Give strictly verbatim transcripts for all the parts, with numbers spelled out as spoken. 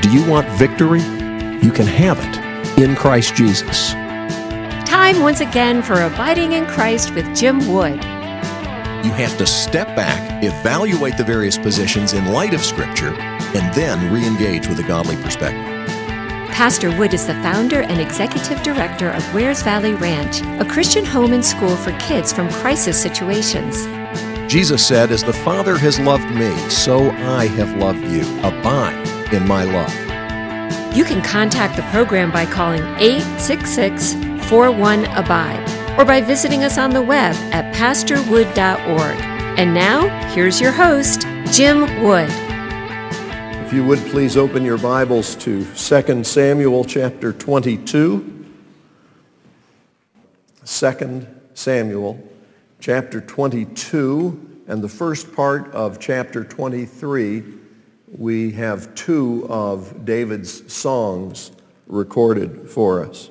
Do you want victory? You can have it in Christ Jesus. Time once again for Abiding in Christ with Jim Wood. You have to step back, evaluate the various positions in light of Scripture, and then re-engage with a godly perspective. Pastor Wood is the founder and executive director of Wares Valley Ranch, a Christian home and school for kids from crisis situations. Jesus said, "As the Father has loved me, so I have loved you. Abide in my love." You can contact the program by calling eight six six, four one, ABIDE or by visiting us on the web at pastor wood dot org. And now, here's your host, Jim Wood. If you would please open your Bibles to Second Samuel chapter twenty-two. Second Samuel chapter twenty-two, and the first part of chapter twenty-three, we have two of David's songs recorded for us.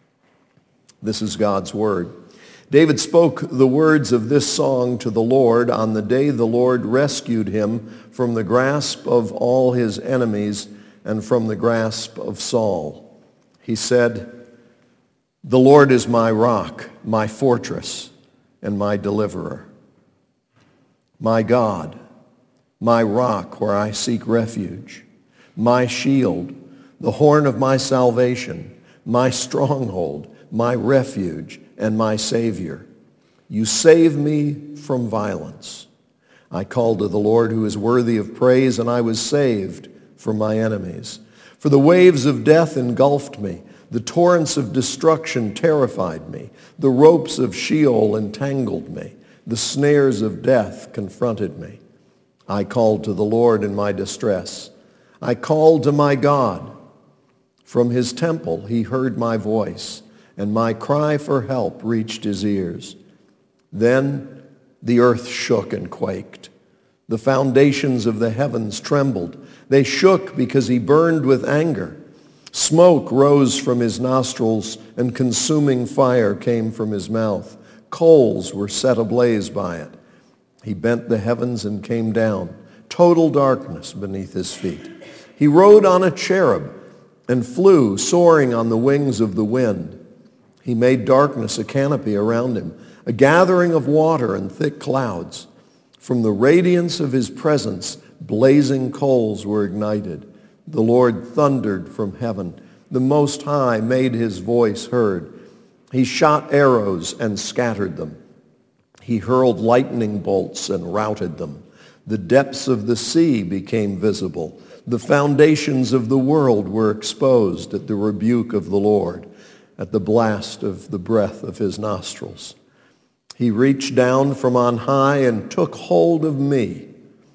This is God's word. David spoke the words of this song to the Lord on the day the Lord rescued him from the grasp of all his enemies and from the grasp of Saul. He said, "The Lord is my rock, my fortress, and my deliverer. My God, my rock where I seek refuge, my shield, the horn of my salvation, my stronghold, my refuge, and my Savior. You save me from violence. I called to the Lord who is worthy of praise, and I was saved from my enemies. For the waves of death engulfed me. The torrents of destruction terrified me. The ropes of Sheol entangled me. The snares of death confronted me. I called to the Lord in my distress. I called to my God. From his temple he heard my voice, and my cry for help reached his ears. Then the earth shook and quaked. The foundations of the heavens trembled. They shook because he burned with anger. Smoke rose from his nostrils, and consuming fire came from his mouth. Coals were set ablaze by it. He bent the heavens and came down. Total darkness beneath his feet. He rode on a cherub and flew, soaring on the wings of the wind. He made darkness a canopy around him, a gathering of water and thick clouds. From the radiance of his presence, blazing coals were ignited. The Lord thundered from heaven. The Most High made his voice heard. He shot arrows and scattered them. He hurled lightning bolts and routed them. The depths of the sea became visible. The foundations of the world were exposed at the rebuke of the Lord, at the blast of the breath of his nostrils. He reached down from on high and took hold of me.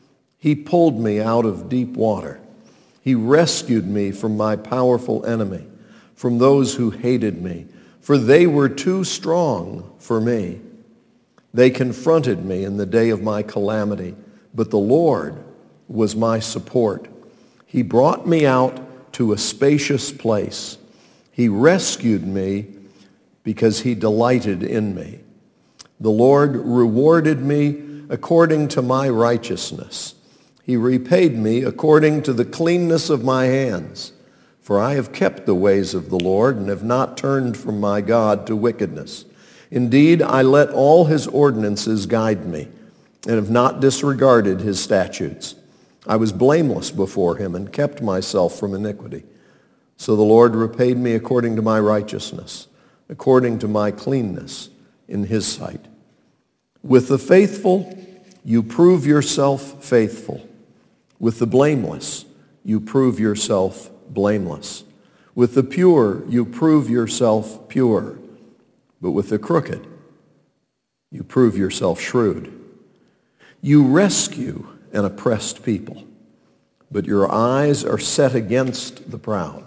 He pulled me out of deep water. He rescued me from my powerful enemy, from those who hated me, for they were too strong for me. They confronted me in the day of my calamity, but the Lord was my support. He brought me out to a spacious place. He rescued me because he delighted in me. The Lord rewarded me according to my righteousness. He repaid me according to the cleanness of my hands. For I have kept the ways of the Lord and have not turned from my God to wickedness. Indeed, I let all his ordinances guide me and have not disregarded his statutes. I was blameless before him and kept myself from iniquity. So the Lord repaid me according to my righteousness, according to my cleanness in his sight. With the faithful, you prove yourself faithful. With the blameless, you prove yourself blameless. With the pure, you prove yourself pure. But with the crooked, you prove yourself shrewd. You rescue an oppressed people, but your eyes are set against the proud.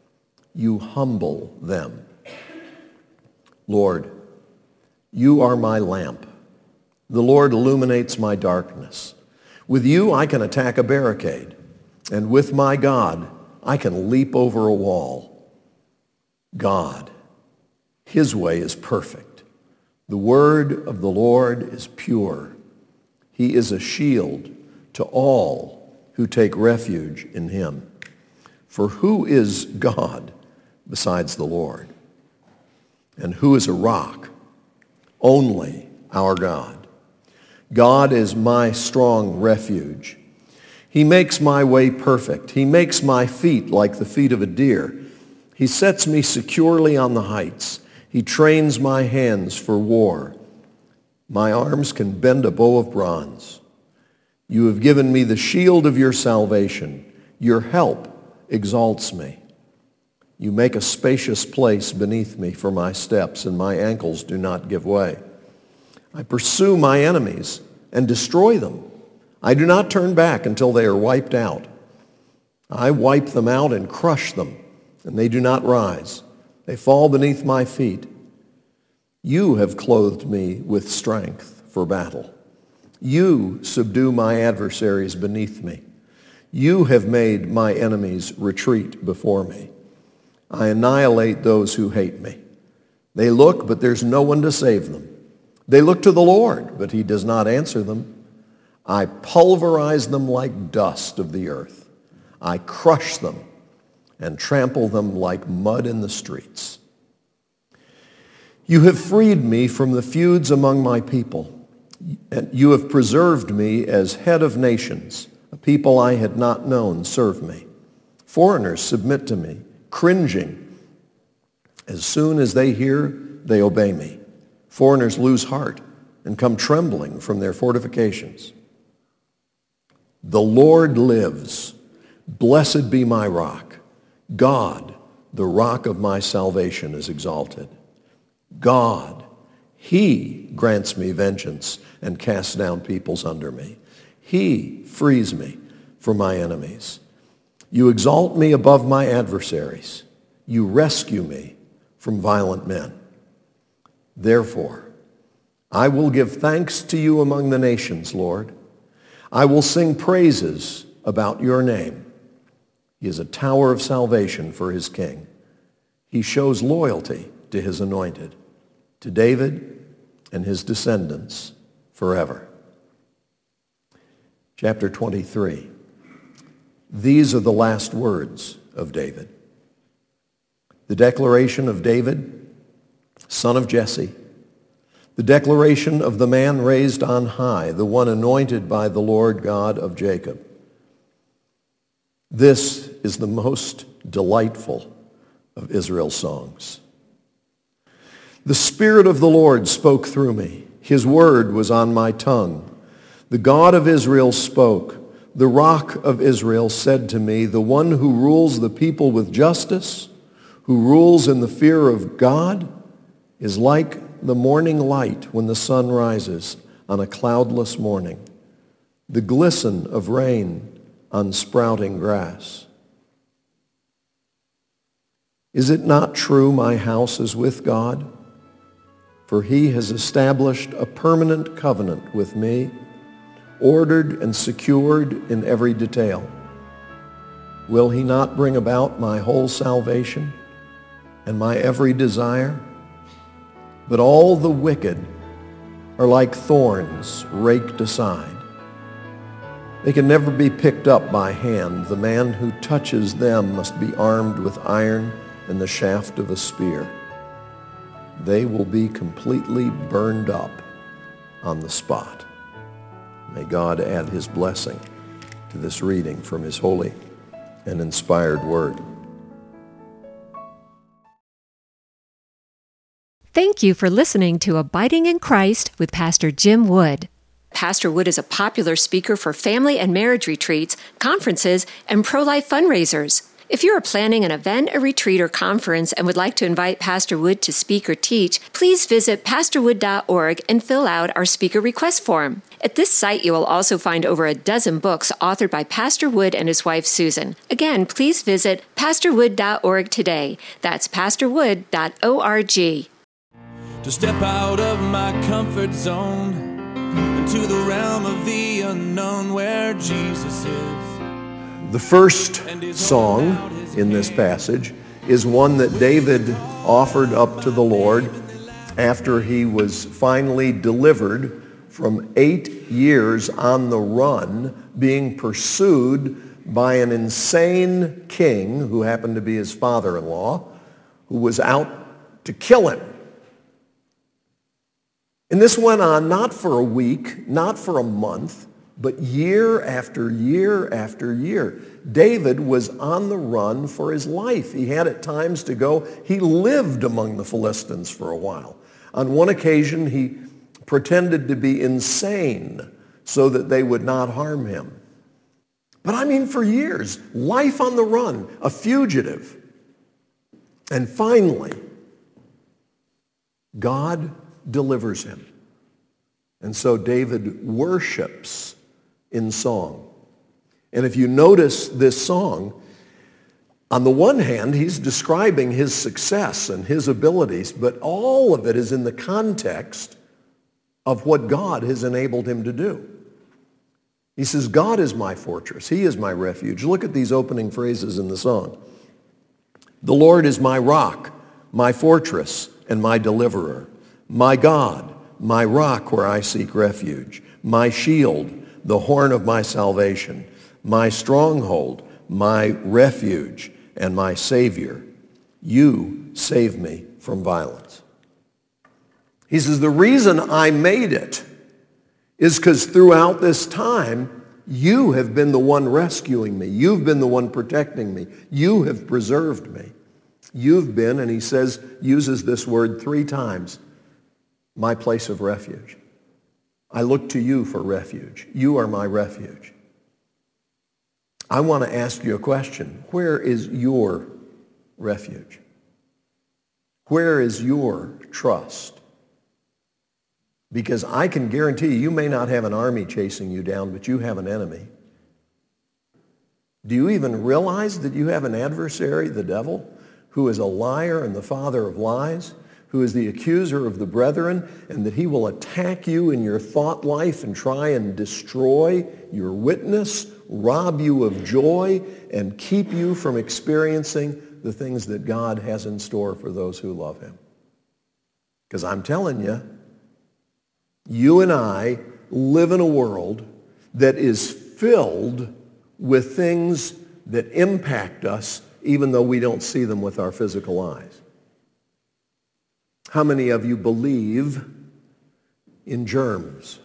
You humble them. Lord, you are my lamp. The Lord illuminates my darkness. With you I can attack a barricade, and with my God I can leap over a wall. God, his way is perfect. The word of the Lord is pure. He is a shield to all who take refuge in him. For who is God besides the Lord? And who is a rock? Only our God. God is my strong refuge. He makes my way perfect. He makes my feet like the feet of a deer. He sets me securely on the heights. He trains my hands for war. My arms can bend a bow of bronze. You have given me the shield of your salvation. Your help exalts me. You make a spacious place beneath me for my steps, and my ankles do not give way. I pursue my enemies and destroy them. I do not turn back until they are wiped out. I wipe them out and crush them, and they do not rise. They fall beneath my feet. You have clothed me with strength for battle. You subdue my adversaries beneath me. You have made my enemies retreat before me. I annihilate those who hate me. They look, but there's no one to save them. They look to the Lord, but he does not answer them. I pulverize them like dust of the earth. I crush them and trample them like mud in the streets. You have freed me from the feuds among my people, and you have preserved me as head of nations. A people I had not known serve me. Foreigners submit to me, cringing. As soon as they hear, they obey me. Foreigners lose heart and come trembling from their fortifications. The Lord lives. Blessed be my rock. God, the rock of my salvation, is exalted. God, he grants me vengeance and casts down peoples under me. He frees me from my enemies. You exalt me above my adversaries. You rescue me from violent men. Therefore, I will give thanks to you among the nations, Lord. I will sing praises about your name. He is a tower of salvation for his king. He shows loyalty to his anointed, to David and his descendants forever. Chapter twenty-three. These are the last words of David. The declaration of David, son of Jesse. The declaration of the man raised on high, the one anointed by the Lord God of Jacob. This is the most delightful of Israel's songs. The Spirit of the Lord spoke through me. His word was on my tongue. The God of Israel spoke. The Rock of Israel said to me, the one who rules the people with justice, who rules in the fear of God, is like the morning light when the sun rises on a cloudless morning, the glisten of rain on sprouting grass. Is it not true my house is with God? For he has established a permanent covenant with me, ordered and secured in every detail. Will he not bring about my whole salvation and my every desire? But all the wicked are like thorns raked aside. They can never be picked up by hand. The man who touches them must be armed with iron and the shaft of a spear. They will be completely burned up on the spot. May God add his blessing to this reading from his holy and inspired word. Thank you for listening to Abiding in Christ with Pastor Jim Wood. Pastor Wood is a popular speaker for family and marriage retreats, conferences, and pro-life fundraisers. If you are planning an event, a retreat, or conference and would like to invite Pastor Wood to speak or teach, please visit pastor wood dot org and fill out our speaker request form. At this site, you will also find over a dozen books authored by Pastor Wood and his wife, Susan. Again, please visit pastor wood dot org today. That's pastor wood dot org. To step out of my comfort zone into the realm of the unknown where Jesus is. The first song in this passage is one that David offered up to the Lord after he was finally delivered from eight years on the run, being pursued by an insane king who happened to be his father-in-law, who was out to kill him. And this went on not for a week, not for a month, but year after year after year. David was on the run for his life. He had at times to go. He lived among the Philistines for a while. On one occasion, he pretended to be insane so that they would not harm him. But I mean, for years, life on the run, a fugitive. And finally, God delivers him. And so David worships in song. And if you notice this song, on the one hand, he's describing his success and his abilities, but all of it is in the context of what God has enabled him to do. He says, God is my fortress. He is my refuge. Look at these opening phrases in the song. The Lord is my rock, my fortress, and my deliverer. My God, my rock where I seek refuge. My shield, the horn of my salvation. My stronghold, my refuge, and my Savior. You save me from violence. He says, the reason I made it is because throughout this time, you have been the one rescuing me. You've been the one protecting me. You have preserved me. You've been, and he says, uses this word three times, my place of refuge. I look to you for refuge. You are my refuge. I want to ask you a question. Where is your refuge? Where is your trust? Because I can guarantee you, you may not have an army chasing you down, but you have an enemy. Do you even realize that you have an adversary, the devil, who is a liar and the father of lies, who is the accuser of the brethren, and that he will attack you in your thought life and try and destroy your witness, rob you of joy, and keep you from experiencing the things that God has in store for those who love him? Because I'm telling you, you and I live in a world that is filled with things that impact us even though we don't see them with our physical eyes. How many of you believe in germs?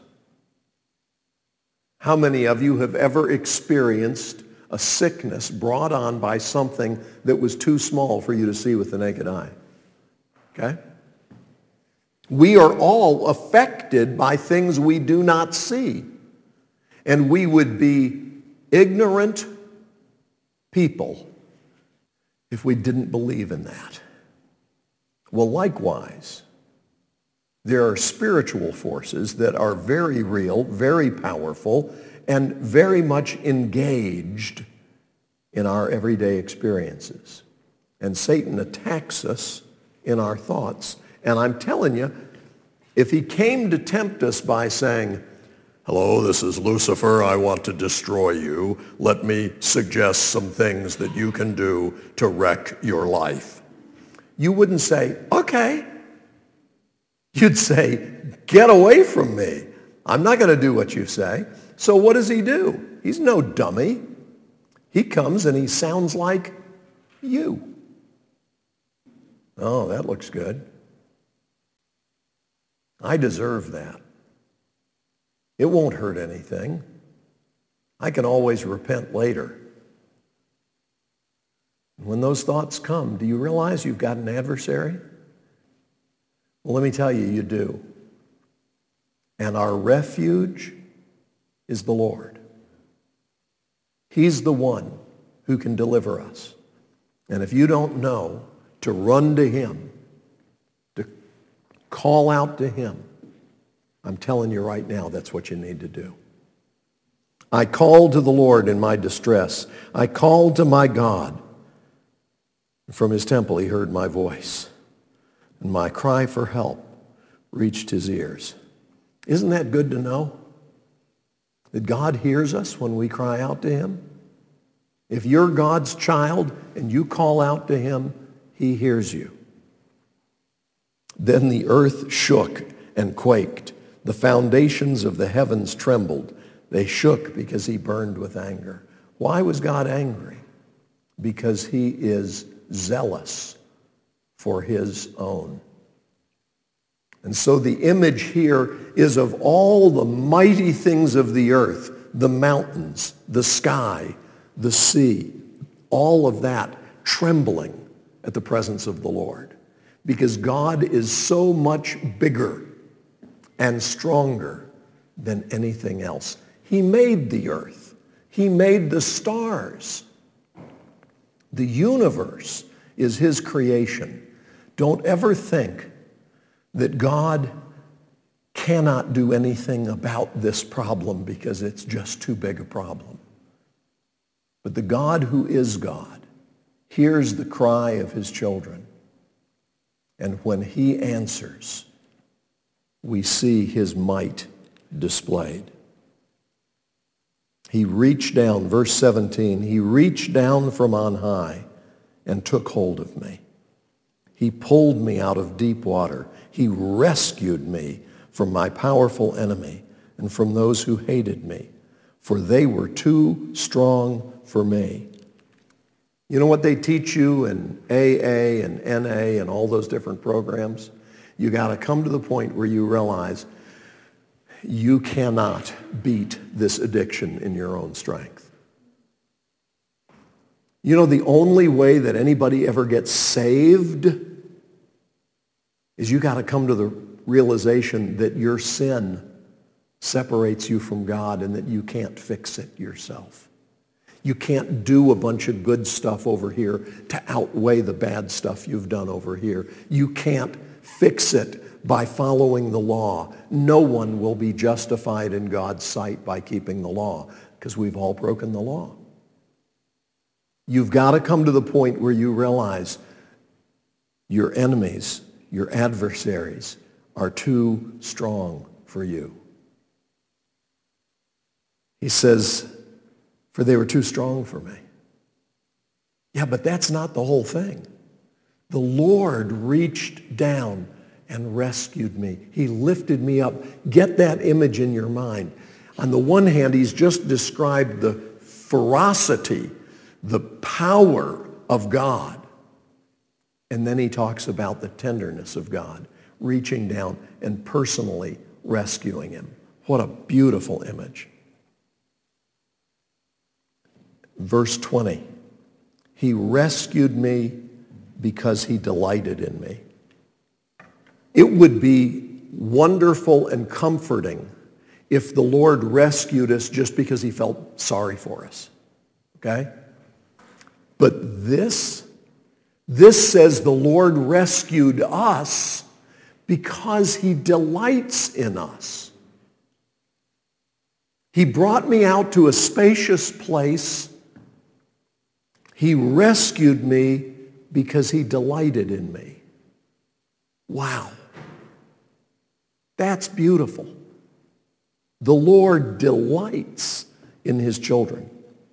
How many of you have ever experienced a sickness brought on by something that was too small for you to see with the naked eye? Okay? We are all affected by things we do not see. And we would be ignorant people if we didn't believe in that. Well, likewise, there are spiritual forces that are very real, very powerful, and very much engaged in our everyday experiences. And Satan attacks us in our thoughts. And I'm telling you, if he came to tempt us by saying, hello, this is Lucifer, I want to destroy you. Let me suggest some things that you can do to wreck your life. You wouldn't say, okay. You'd say, get away from me. I'm not going to do what you say. So what does he do? He's no dummy. He comes and he sounds like you. Oh, that looks good. I deserve that. It won't hurt anything. I can always repent later. When those thoughts come, do you realize you've got an adversary? Well, let me tell you, you do. And our refuge is the Lord. He's the one who can deliver us. And if you don't know to run to him, to call out to him, I'm telling you right now, that's what you need to do. I called to the Lord in my distress. I called to my God. From his temple he heard my voice, and my cry for help reached his ears. Isn't that good to know? That God hears us when we cry out to him? If you're God's child and you call out to him, he hears you. Then the earth shook and quaked. The foundations of the heavens trembled. They shook because he burned with anger. Why was God angry? Because he is zealous for his own. And so the image here is of all the mighty things of the earth, the mountains, the sky, the sea, all of that trembling at the presence of the Lord. Because God is so much bigger and stronger than anything else. He made the earth. He made the stars. The universe is his creation. Don't ever think that God cannot do anything about this problem because it's just too big a problem. But the God who is God hears the cry of his children. And when he answers, we see his might displayed. He reached down, verse seventeen, he reached down from on high and took hold of me. He pulled me out of deep water. He rescued me from my powerful enemy and from those who hated me, for they were too strong for me. You know what they teach you in A A and N A and all those different programs? You got to come to the point where you realize you cannot beat this addiction in your own strength. You know, the only way that anybody ever gets saved is you got to come to the realization that your sin separates you from God and that you can't fix it yourself. You can't do a bunch of good stuff over here to outweigh the bad stuff you've done over here. You can't fix it by following the law. No one will be justified in God's sight by keeping the law because we've all broken the law. You've got to come to the point where you realize your enemies, your adversaries, are too strong for you. He says, for they were too strong for me. Yeah, but that's not the whole thing. The Lord reached down and rescued me. He lifted me up. Get that image in your mind. On the one hand, he's just described the ferocity, the power of God. And then he talks about the tenderness of God, reaching down and personally rescuing him. What a beautiful image. Verse twenty, he rescued me because he delighted in me. It would be wonderful and comforting if the Lord rescued us just because he felt sorry for us, okay? But this, this says the Lord rescued us because he delights in us. He brought me out to a spacious place. He rescued me because he delighted in me. Wow. That's beautiful. The Lord delights in his children.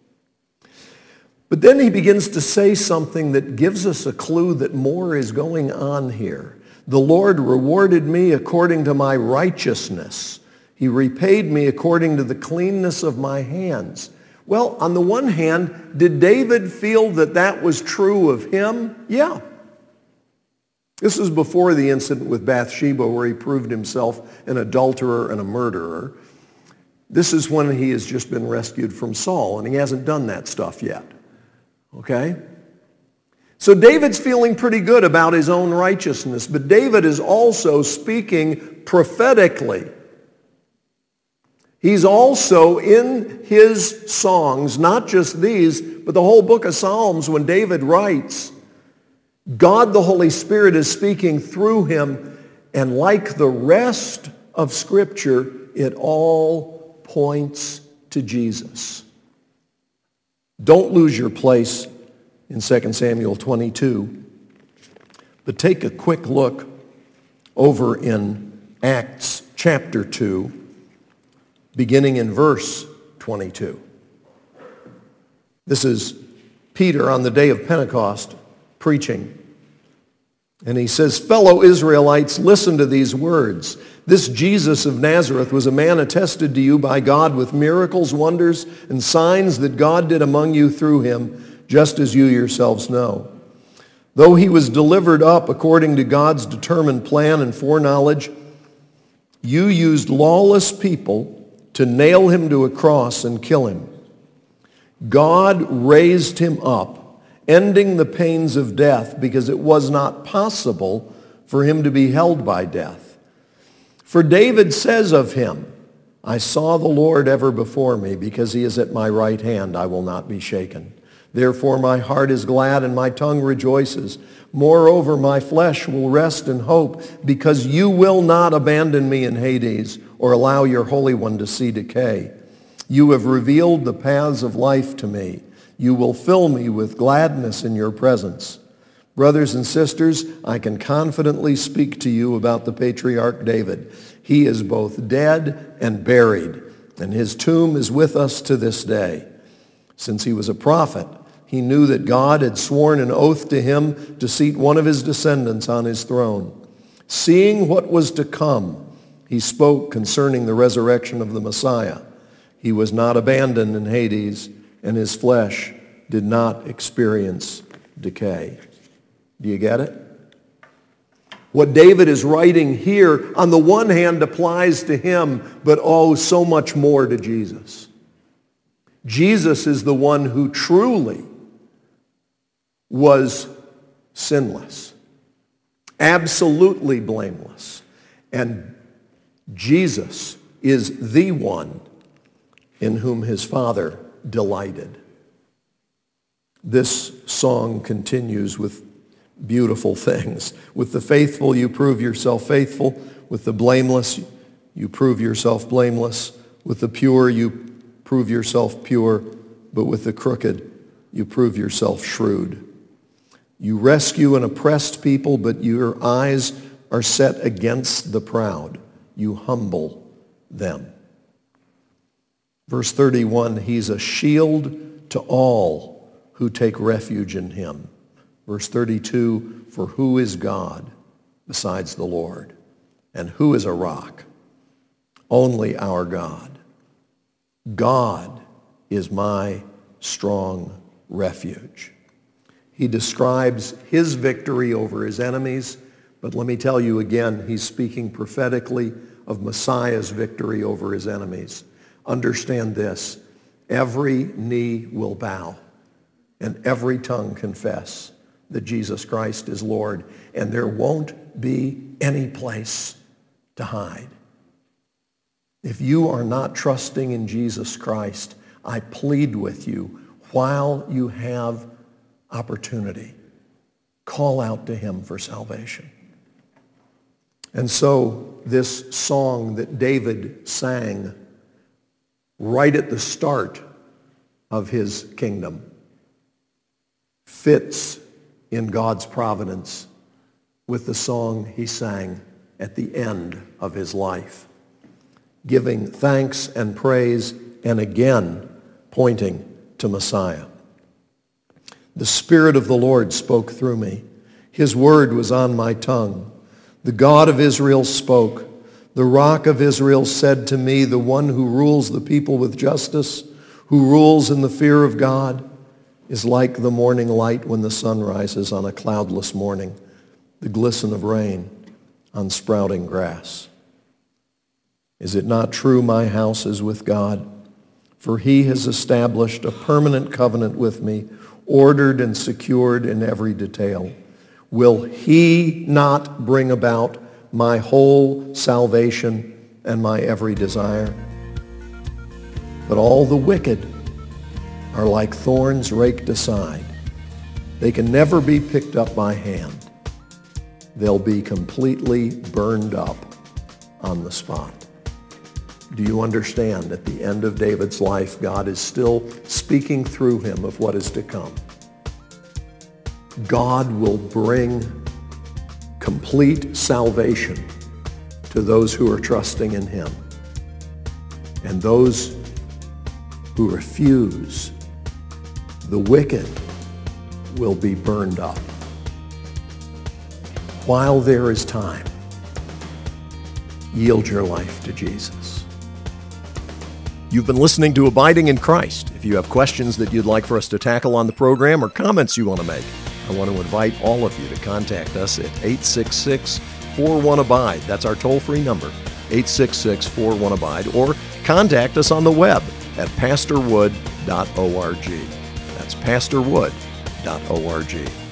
But then he begins to say something that gives us a clue that more is going on here. The Lord rewarded me according to my righteousness. He repaid me according to the cleanness of my hands. Well, on the one hand, did David feel that that was true of him? Yeah. This was before the incident with Bathsheba where he proved himself an adulterer and a murderer. This is when he has just been rescued from Saul, and he hasn't done that stuff yet. Okay? So David's feeling pretty good about his own righteousness, but David is also speaking prophetically. He's also in his songs, not just these, but the whole book of Psalms when David writes, God the Holy Spirit is speaking through him, and like the rest of Scripture, it all points to Jesus. Don't lose your place in Second Samuel twenty-two, but take a quick look over in Acts chapter two, beginning in verse twenty-two. This is Peter on the day of Pentecost preaching. And he says, fellow Israelites, listen to these words. This Jesus of Nazareth was a man attested to you by God with miracles, wonders, and signs that God did among you through him, just as you yourselves know. Though he was delivered up according to God's determined plan and foreknowledge, you used lawless people to nail him to a cross and kill him. God raised him up, ending the pains of death, because it was not possible for him to be held by death. For David says of him, I saw the Lord ever before me, because he is at my right hand, I will not be shaken. Therefore my heart is glad and my tongue rejoices. Moreover, my flesh will rest in hope, because you will not abandon me in Hades or allow your Holy One to see decay. You have revealed the paths of life to me. You will fill me with gladness in your presence. Brothers and sisters, I can confidently speak to you about the patriarch David. He is both dead and buried, and his tomb is with us to this day. Since he was a prophet, he knew that God had sworn an oath to him to seat one of his descendants on his throne. Seeing what was to come, he spoke concerning the resurrection of the Messiah. He was not abandoned in Hades, and his flesh did not experience decay. Do you get it? What David is writing here, on the one hand, applies to him, but oh, so much more to Jesus. Jesus is the one who truly was sinless, absolutely blameless. And Jesus is the one in whom his Father delighted. This song continues with beautiful things. With the faithful, you prove yourself faithful. With the blameless, you prove yourself blameless. With the pure, you prove yourself pure. But with the crooked, you prove yourself shrewd. You rescue an oppressed people, but your eyes are set against the proud. You humble them. Verse thirty-one, he's a shield to all who take refuge in him. Verse thirty-two, for who is God besides the Lord? And who is a rock? Only our God. God is my strong refuge. He describes his victory over his enemies, but let me tell you again, he's speaking prophetically of Messiah's victory over his enemies. Understand this, every knee will bow and every tongue confess that Jesus Christ is Lord, and there won't be any place to hide. If you are not trusting in Jesus Christ, I plead with you, while you have opportunity, call out to him for salvation. And so this song that David sang right at the start of his kingdom fits in God's providence with the song he sang at the end of his life, giving thanks and praise and again pointing to Messiah. The Spirit of the Lord spoke through me. His word was on my tongue. The God of Israel spoke. The Rock of Israel said to me, the one who rules the people with justice, who rules in the fear of God, is like the morning light when the sun rises on a cloudless morning, the glisten of rain on sprouting grass. Is it not true my house is with God? For he has established a permanent covenant with me, ordered and secured in every detail. Will he not bring about my whole salvation and my every desire? But all the wicked are like thorns raked aside. They can never be picked up by hand. They'll be completely burned up on the spot. Do you understand? At the end of David's life, God is still speaking through him of what is to come. God will bring complete salvation to those who are trusting in him. And those who refuse, the wicked, will be burned up. While there is time, yield your life to Jesus. You've been listening to Abiding in Christ. If you have questions that you'd like for us to tackle on the program or comments you want to make, I want to invite all of you to contact us at eight six six, four one, abide. That's our toll-free number, eight six six, four one, abide, or contact us on the web at pastor wood dot org. That's pastor wood dot org.